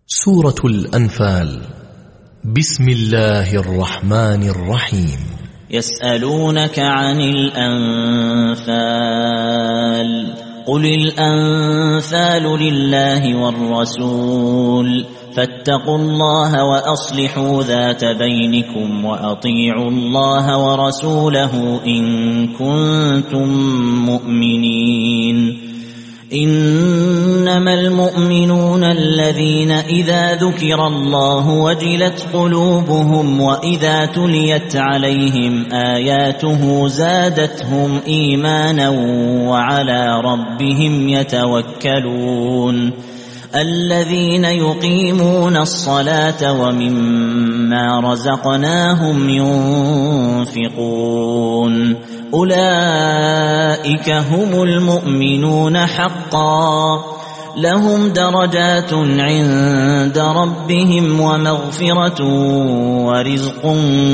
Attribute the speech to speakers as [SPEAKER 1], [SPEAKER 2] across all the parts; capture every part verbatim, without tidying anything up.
[SPEAKER 1] سورة الأنفال. بسم الله الرحمن الرحيم.
[SPEAKER 2] يسألونك عن الأنفال قل الأنفال لله والرسول فاتقوا الله وأصلحوا ذات بينكم وأطيعوا الله ورسوله إن كنتم مؤمنين. إنما المؤمنون الذين إذا ذكر الله وجلت قلوبهم وإذا تليت عليهم آياته زادتهم إيمانا وعلى ربهم يتوكلون. الذين يقيمون الصلاة ومما رزقناهم ينفقون أولئك هم المؤمنون حقا لهم درجات عند ربهم ومغفرة ورزق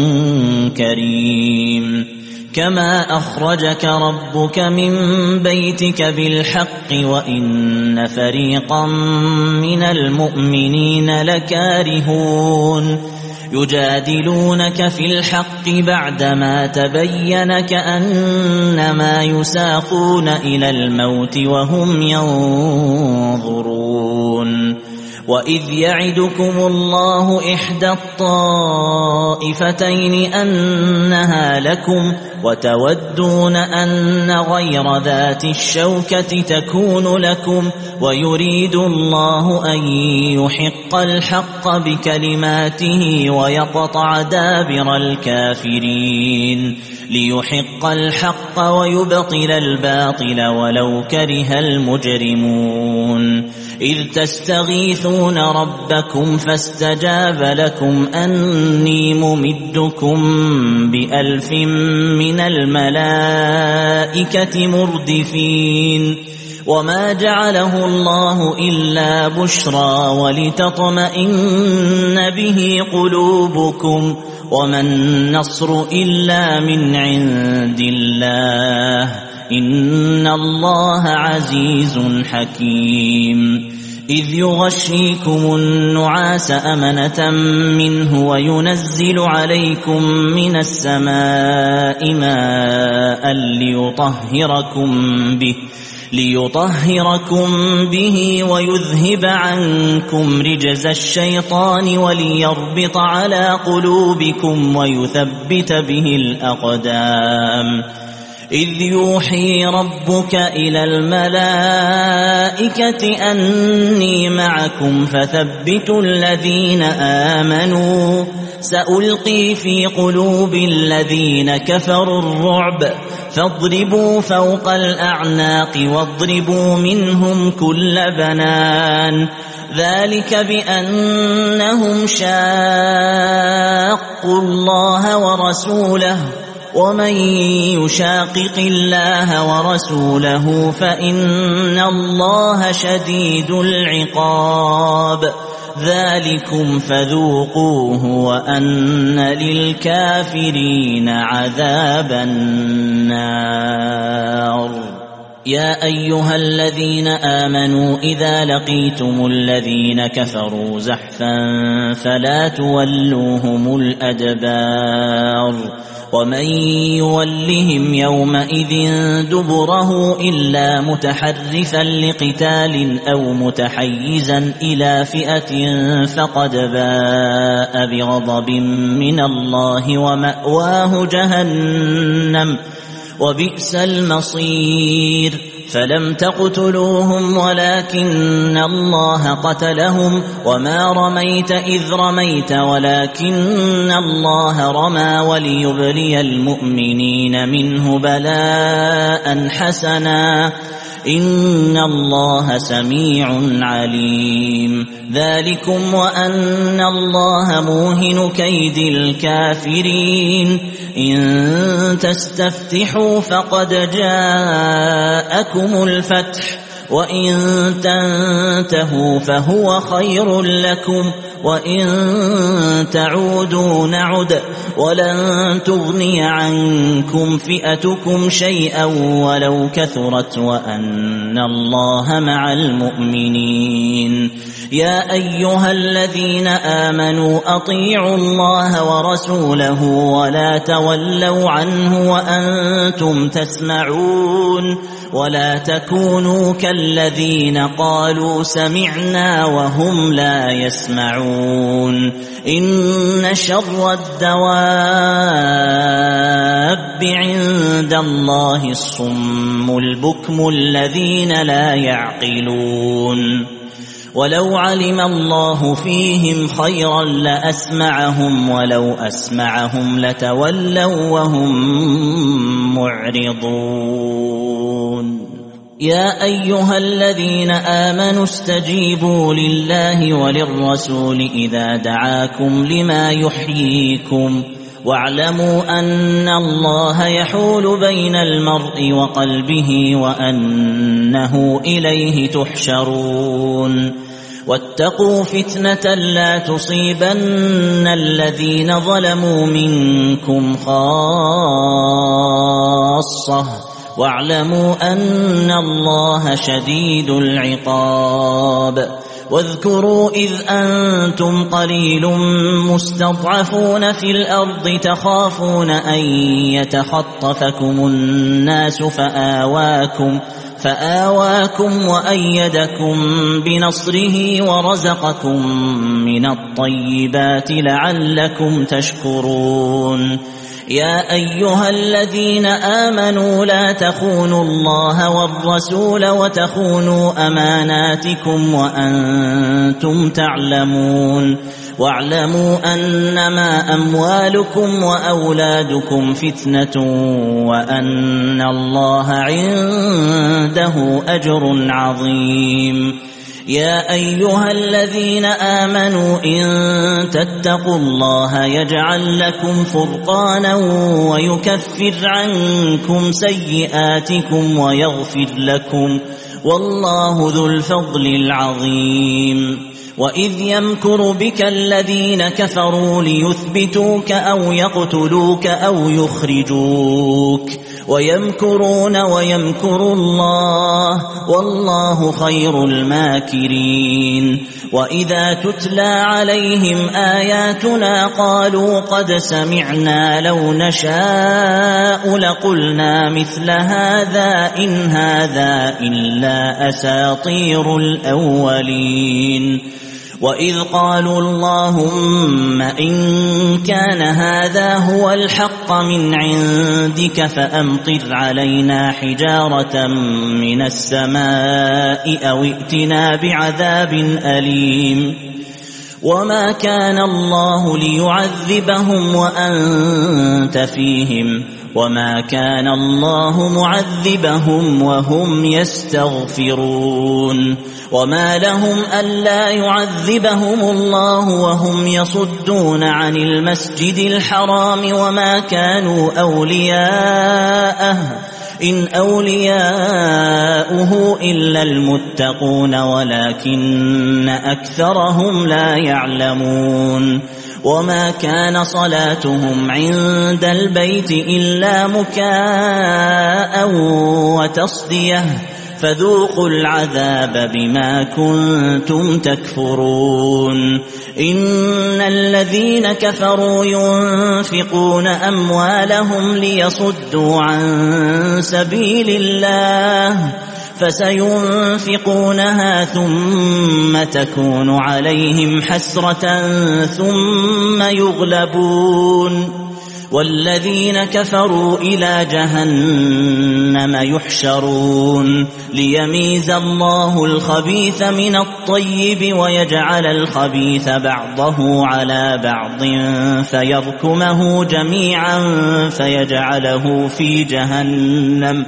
[SPEAKER 2] كريم. كما أخرجك ربك من بيتك بالحق وإن فريقا من المؤمنين لكارهون يجادلونك في الحق بعدما تبين كأنما يساقون إلى الموت وهم ينظرون. وإذ يعدكم الله إحدى الطائفتين أنها لكم وتودون أن غير ذات الشوكة تكون لكم ويريد الله أن يحق الحق بكلماته ويقطع دابر الكافرين ليحق الحق ويبطل الباطل ولو كره المجرمون. إذ تستغيثون ربكم فاستجاب لكم أني ممدكم بألف من الملائكة مردفين. وما جعله الله إلا بشرى ولتطمئن به قلوبكم وما النصر إلا من عند الله إن الله عزيز حكيم. إذ يغشيكم النعاس أمنة منه وينزل عليكم من السماء ماء ليطهركم به ليطهركم به ويذهب عنكم رجز الشيطان وليربط على قلوبكم ويثبت به الأقدام. إذ يوحي ربك إلى الملائكة أني معكم فثبتوا الذين آمنوا سألقي في قلوب الذين كفروا الرعب فاضربوا فوق الأعناق واضربوا منهم كل بنان. ذلك بأنهم شاقوا الله ورسوله ومن يشاقق الله ورسوله فإن الله شديد العقاب. ذلكم فذوقوه وأن للكافرين عذاب النار. يا أيها الذين آمنوا إذا لقيتم الذين كفروا زحفا فلا تولوهم الأدبار ومن يولهم يومئذ دبره إلا متحرفا لقتال أو متحيزا إلى فئة فقد باء بغضب من الله ومأواه جهنم وبئس المصير. فلم تقتلوهم ولكن الله قتلهم وما رميت إذ رميت ولكن الله رمى وليبلي المؤمنين منه بلاء حسنا إن الله سميع عليم. ذلكم وأن الله موهن كيد الكافرين. إن تستفتحوا فقد جاءكم الفتح وإن تنتهوا فهو خير لكم وإن تعودوا نعد ولن تغني عنكم فئتكم شيئا ولو كثرت وأن الله مع المؤمنين. يا أيها الذين آمنوا أطيعوا الله ورسوله ولا تولوا عنه وأنتم تسمعون ولا تكونوا كالذين قالوا سمعنا وهم لا يسمعون إن شر الدواب عند الله الصم البكم الذين لا يعقلون ولو علم الله فيهم خيرا لأسمعهم ولو أسمعهم لتولوا وهم معرضون يا أيها الذين آمنوا استجيبوا لله وللرسول إذا دعاكم لما يحييكم واعلموا أن الله يحول بين المرء وقلبه وأنه إليه تحشرون واتقوا فتنة لا تصيبن الذين ظلموا منكم خاصة واعلموا أن الله شديد العقاب واذكروا إذ أنتم قليل مستضعفون في الأرض تخافون أن يتخطفكم الناس فآواكم فآواكم وأيدكم بنصره ورزقكم من الطيبات لعلكم تشكرون يا أيها الذين آمنوا لا تخونوا الله والرسول وتخونوا أماناتكم وأنتم تعلمون واعلموا أنما أموالكم وأولادكم فتنة وأن الله عنده أجر عظيم يا أيها الذين آمنوا إن تتقوا الله يجعل لكم فرقانا ويكفر عنكم سيئاتكم ويغفر لكم والله ذو الفضل العظيم وإذ يمكر بك الذين كفروا ليثبتوك أو يقتلوك أو يخرجوك ويمكرون ويمكر الله والله خير الماكرين وإذا تتلى عليهم آياتنا قالوا قد سمعنا لو نشاء لقلنا مثل هذا إن هذا إلا أساطير الأولين وإذ قالوا اللهم إن كان هذا هو الحق من عندك فأمطر علينا حجارة من السماء أو ائتنا بعذاب أليم وما كان الله ليعذبهم وأنت فيهم وما كان الله معذبهم وهم يستغفرون وما لهم ألا يعذبهم الله وهم يصدون عن المسجد الحرام وما كانوا أولياءه إن أولياؤه إلا المتقون ولكن أكثرهم لا يعلمون وما كان صلاتهم عند البيت إلا مكاء وتصدية فذوقوا العذاب بما كنتم تكفرون إن الذين كفروا ينفقون أموالهم ليصدوا عن سبيل الله فسينفقونها ثم تكون عليهم حسرة ثم يغلبون والذين كفروا إلى جهنم يحشرون ليميز الله الخبيث من الطيب ويجعل الخبيث بعضه على بعض فيركمه جميعا فيجعله في جهنم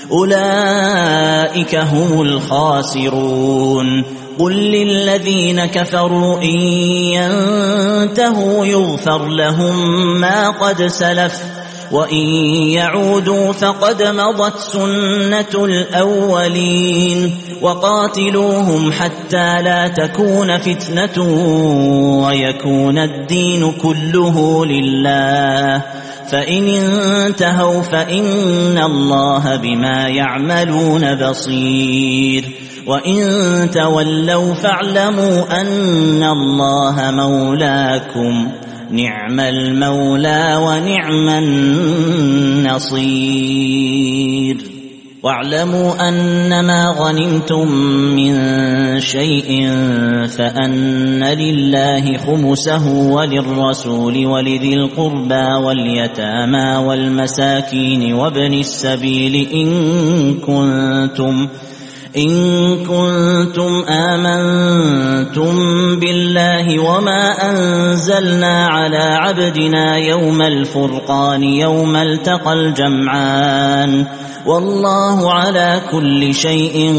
[SPEAKER 2] أولئك هم الخاسرون قل للذين كفروا إن ينتهوا يغفر لهم ما قد سلف وإن يعودوا فقد مضت سنة الأولين وقاتلوهم حتى لا تكون فتنة ويكون الدين كله لله فإن انتهوا فإن الله بما يعملون بصير وإن تولوا فاعلموا أن الله مولاكم نعم المولى ونعم النصير. واعلموا أنما غنمتم من شيء فأن لله خمسه وللرسول ولذي القربى واليتامى والمساكين وابن السبيل إن كنتم إن كنتم آمنتم بالله وما أنزلنا على عبدنا يوم الفرقان يوم التقى الجمعان والله على كل شيء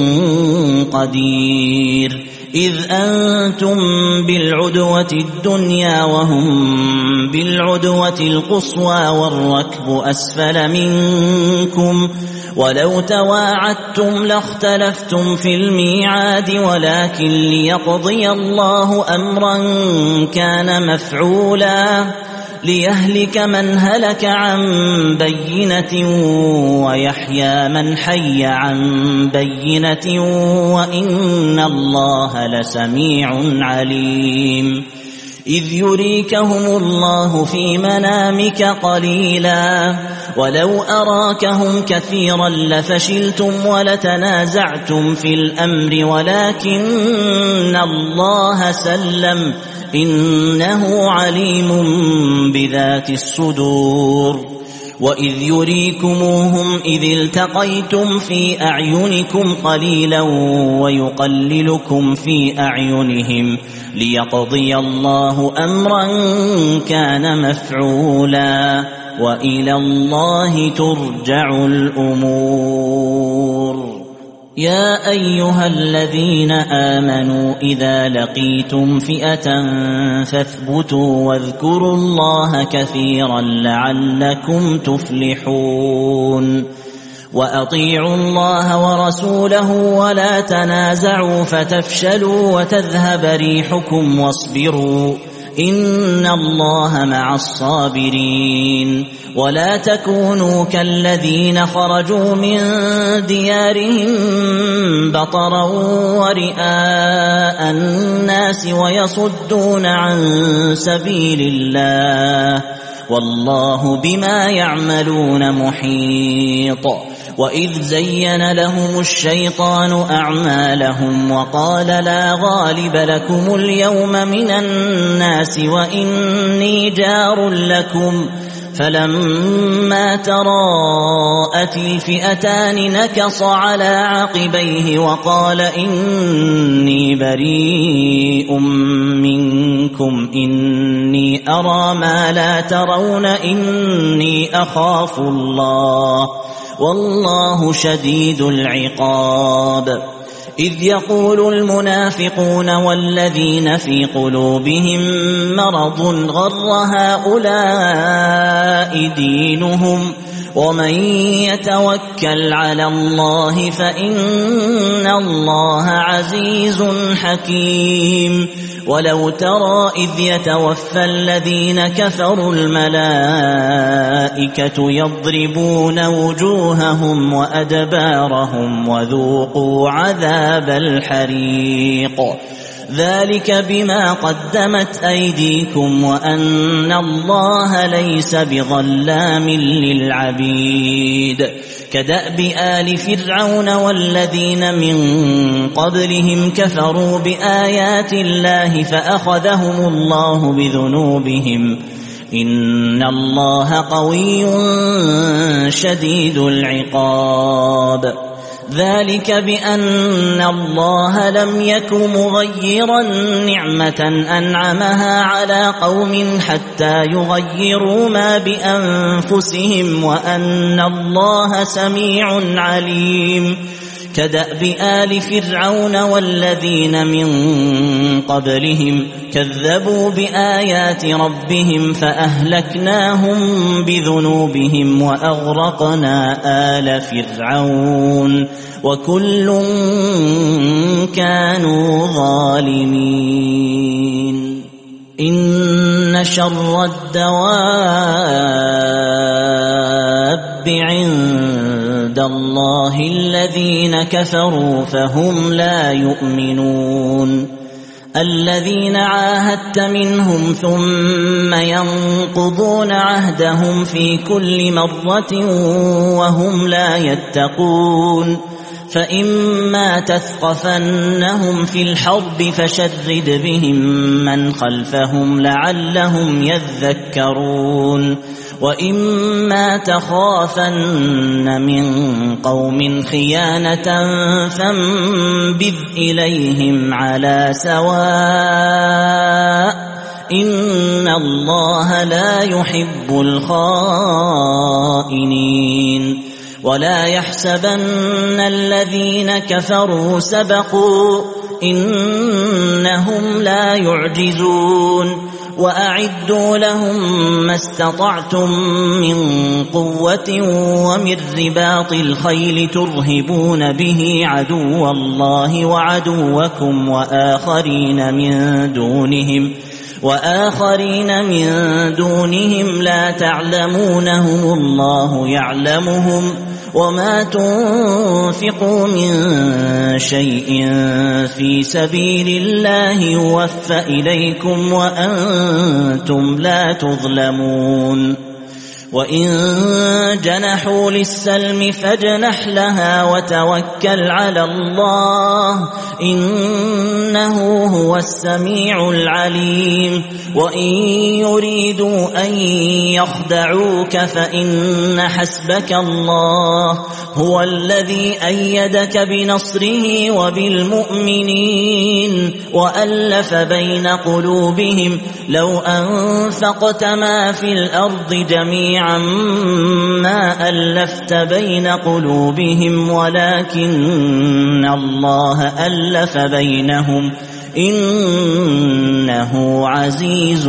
[SPEAKER 2] قدير. إذ أنتم بالعدوة الدنيا وهم بالعدوة القصوى والركب أسفل منكم ولو تواعدتم لاختلفتم في الميعاد ولكن ليقضي الله أمرا كان مفعولا ليهلك من هلك عن بينة ويحيى من حي عن بينة وإن الله لسميع عليم. إذ يريكهم الله في منامك قليلا ولو أراكهم كثيرا لفشلتم ولتنازعتم في الأمر ولكن الله سلم إنه عليم بذات الصدور. وإذ يريكموهم إذ التقيتم في أعينكم قليلا ويقللكم في أعينهم ليقضي الله أمرا كان مفعولا وإلى الله ترجع الأمور. يا أيها الذين آمنوا إذا لقيتم فئة فاثبتوا واذكروا الله كثيرا لعلكم تفلحون. وأطيعوا الله ورسوله ولا تنازعوا فتفشلوا وتذهب ريحكم واصبروا إن الله مع الصابرين. ولا تكونوا كالذين خرجوا من ديارهم بطرا ورئاء الناس ويصدون عن سبيل الله والله بما يعملون محيط. وإذ زين لهم الشيطان أعمالهم وقال لا غالب لكم اليوم من الناس وإني جار لكم فلما تراءت الفئتان نكص على عقبيه وقال إني بريء منكم إني أرى ما لا ترون إني أخاف الله والله شديد العقاب. إذ يقول المنافقون والذين في قلوبهم مرض غر هؤلاء دينهم ومن يتوكل على الله فإن الله عزيز حكيم. ولو ترى إذ يتوفى الذين كفروا الملائكة يضربون وجوههم وأدبارهم وذوقوا عذاب الحريق ذلك بما قدمت أيديكم وأن الله ليس بظلام للعبيد. كدأب آل فرعون والذين من قبلهم كفروا بآيات الله فأخذهم الله بذنوبهم إن الله قوي شديد العقاب. ذلك بأن الله لم يك مغيرا نعمة أنعمها على قوم حتى يغيروا ما بأنفسهم وأن الله سميع عليم. كدأب آل فرعون والذين من قبلهم كذبوا بآيات ربهم فأهلكناهم بذنوبهم وأغرقنا آل فرعون وكل كانوا ظالمين. إن شر الدواب عند عند الله الذين كفروا فهم لا يؤمنون الذين عاهدت منهم ثم ينقضون عهدهم في كل مرة وهم لا يتقون فإما تثقفنهم في الحرب فشرد بهم من خلفهم لعلهم يذكرون وإما تخافن من قوم خيانة فانبذ إليهم على سواء إن الله لا يحب الخائنين ولا يحسبن الذين كفروا سبقوا إنهم لا يعجزون وأعدوا لهم ما استطعتم من قوة ومن رباط الخيل ترهبون به عدو الله وعدوكم وآخرين من دونهم وآخرين من دونهم لا تعلمونهم الله يعلمهم وما تنفقوا من شيء في سبيل الله يوفى إليكم وأنتم لا تظلمون وإن جنحوا للسلم فاجنح لها وتوكل على الله إنه هو السميع العليم وإن يريدوا أن يخدعوك فإن حسبك الله هو الذي أيدك بنصره وبالمؤمنين وألف بين قلوبهم لو أنفقت ما في الأرض جميعا ما ألفت بين قلوبهم ولكن الله ألف بينهم إنه عزيز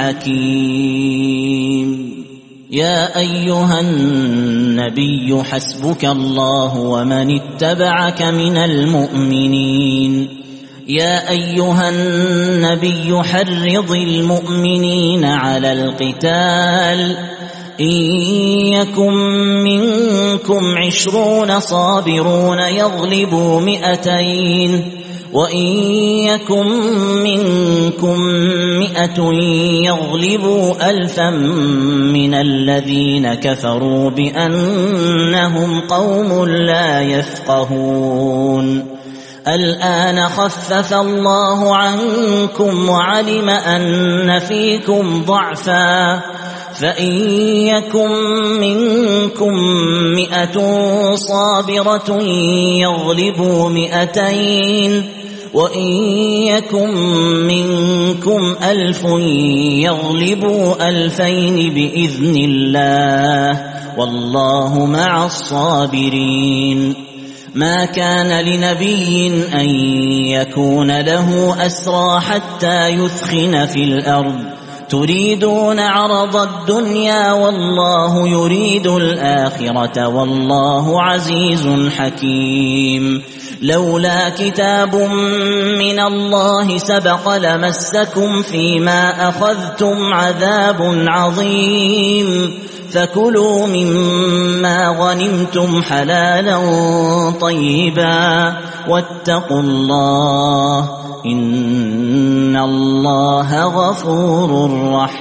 [SPEAKER 2] حكيم يا أيها النبي حسبك الله ومن اتبعك من المؤمنين يا أيها النبي حرض المؤمنين على القتال إن يكن منكم عشرون صابرون يغلبوا مئتين وإن يكن منكم مئة يغلبوا ألفا من الذين كفروا بأنهم قوم لا يفقهون الآن خفف الله عنكم وعلم أن فيكم ضعفا فإن يكن منكم مئة صابرة يغلبوا مئتين وإن يكن منكم ألف يغلبوا ألفين بإذن الله والله مع الصابرين ما كان لنبي أن يكون له أسرى حتى يثخن في الأرض تريدون عرض الدنيا والله يريد الآخرة والله عزيز حكيم لولا كتاب من الله سبق لمسكم فيما أخذتم عذاب عظيم فكلوا مما غنمتم حلالا طيبا واتقوا الله إن الله غفور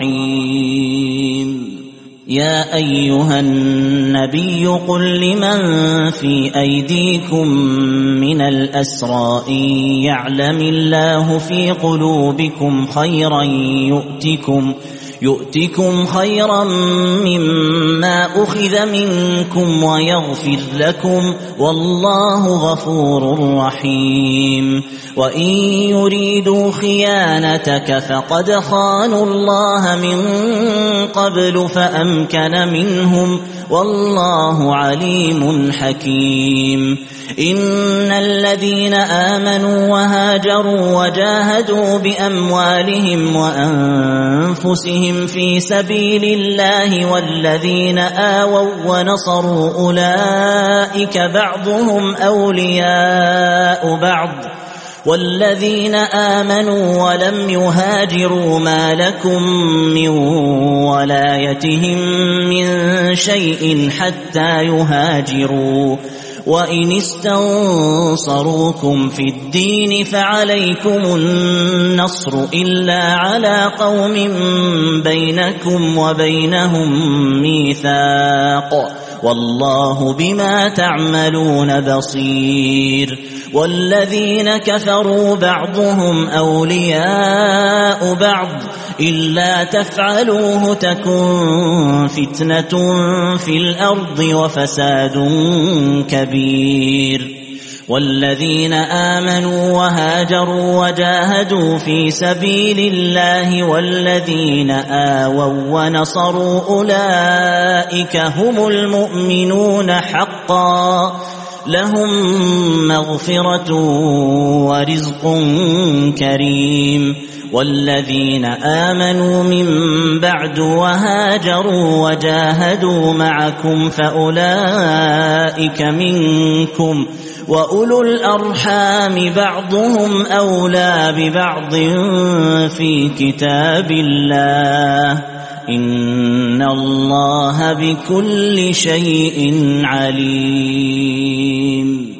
[SPEAKER 2] رحيم يا أيها النبي قل لمن في أيديكم من الأسرى إن يعلم الله في قلوبكم خيرا يؤتكم يؤتكم خيرا مما أخذ منكم ويغفر لكم والله غفور رحيم وإن يريدوا خيانتك فقد خانوا الله من قبل فأمكن منهم والله عليم حكيم إن الذين آمنوا وهاجروا وجاهدوا بأموالهم وأنفسهم في سبيل الله والذين آووا ونصروا أولئك بعضهم أولياء بعض والذين آمنوا ولم يهاجروا ما لكم من ولايتهم من شيء حتى يهاجروا وإن استنصروكم في الدين فعليكم النصر إلا على قوم بينكم وبينهم ميثاق والله بما تعملون بصير والذين كفروا بعضهم أولياء بعض إلا تفعلوه تكن فتنة في الأرض وفساد كبير والذين آمنوا وهاجروا وجاهدوا في سبيل الله والذين آووا ونصروا أولئك هم المؤمنون حقا لهم مغفرة ورزق كريم والذين آمنوا من بعد وهاجروا وجاهدوا معكم فأولئك منكم وأولو الأرحام بعضهم أولى ببعض في كتاب الله إن الله بكل شيء عليم.